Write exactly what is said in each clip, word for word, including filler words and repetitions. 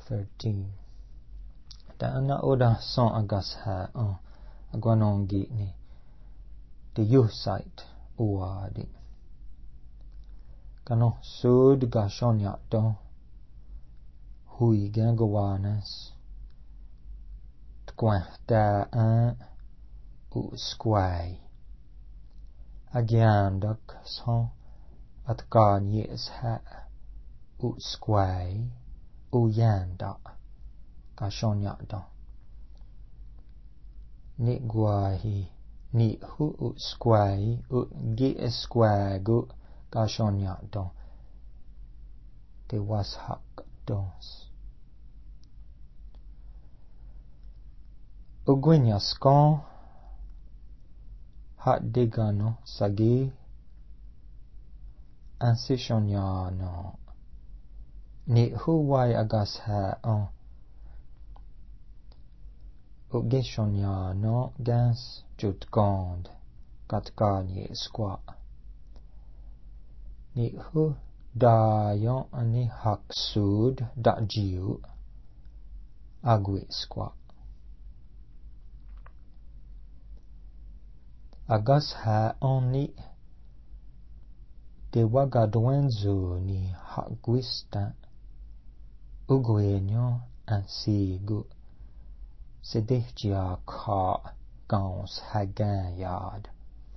thirteen. Da na oda son agas ha on agwanongi ni the youth site uwadi. Kano sud ga shonya don hui gangawanas tkwan da an u squai agyan dak son at kan yes ha u squai u yanda ga shonya don ni guahi ni hu u squai u gi squai gu ga shonya don de was hak dons Ugwinya skon hat digano sagi ansishonyano ni huwai agas ha on ugishonyano gans jutgond katkanye skwa ni hu dayon ani haksud da jiu agwi skwa agas ha oni de wagadwenzu ni hagwista ugwenyo ansigu sedehjia ka gans haganyad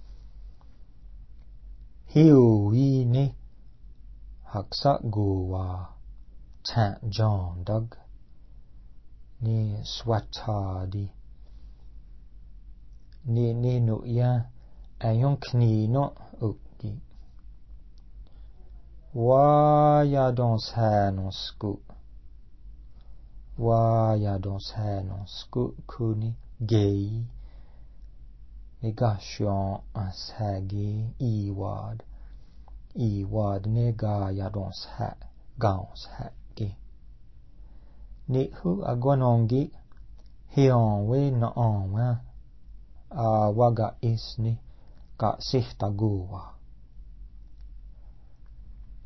hiu ni haksa guwa tan john dag ni swatadi ni ni no ya ayon kni no uki wa ya dons hanosku wa ya dons hanosku kuni gay negation ashagi iwad iwad nega ya dons ha gans ha ge ni hu agwanongi hion we na onwa a waga isni ka sihta guwa